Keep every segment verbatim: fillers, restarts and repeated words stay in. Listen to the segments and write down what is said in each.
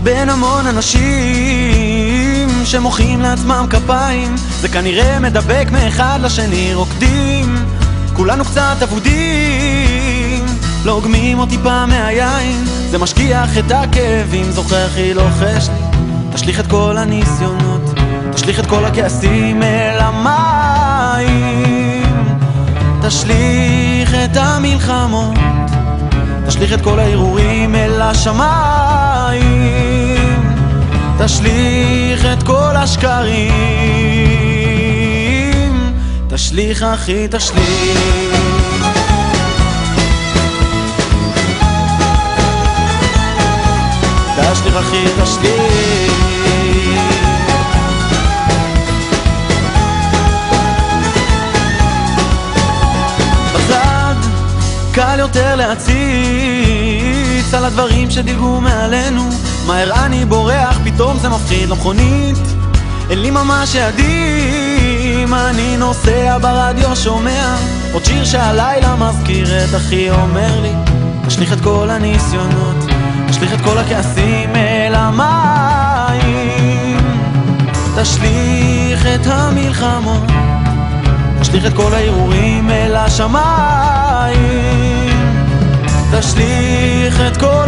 בין המון אנשים שמוחאים לעצמם כפיים, זה כנראה מדבק מאחד לשני. רוקדים, כולנו קצת אבודים, לא עוגמים אותי פעם מהיין, זה משכיח את הכאבים. זוכר הכי לוחש לי, תשליך את כל הניסיונות, תשליך את כל הכעסים אל המים, תשליך את המלחמות, תשליך את כל הערעורים אל השמיים, תשליך את כל השקרים, תשליך אחי תשליך. תשליך אחי תשליך. בצד קל יותר להציץ על הדברים שדילגו מעלינו, מהר אני בורח, פתאום זה מפחיד. למכונית אין לי ממש יעדים, אני נוסע ברדיו שומע עוד שיר שהלילה מזכיר את אחי אומר לי, תשליך את כל הניסיונות, תשליך את כל הכעסים אל המים, תשליך את המלחמות, תשליך את כל הערעורים אל השמיים, תשליך את כל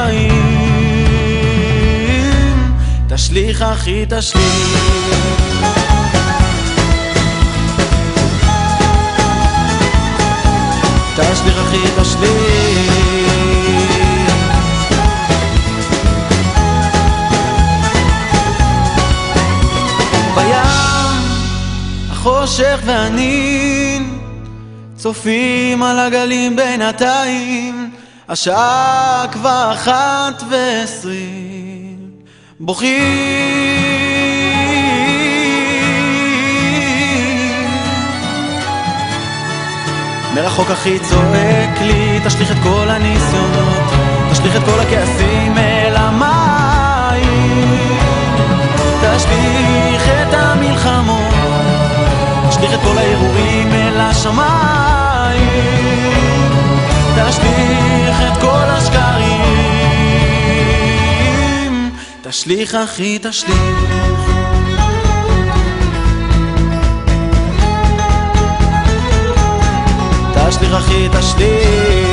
השקרים, תשליך אחי תשליך. תשליך אחי תשליך. בים החושך והנין צופים על הגלים בינתיים, השעה כבר אחת ועשרים, בוכים מרחוק אחי צועק לי, תשליך את כל הניסיונות, תשליך את כל הכעסים אל המים, תשליך את המלחמות, תשליך את כל הערעורים אל השמיים, תשליך את כל השקרים, תשליך אחי תשליך. תשליך אחי תשליך.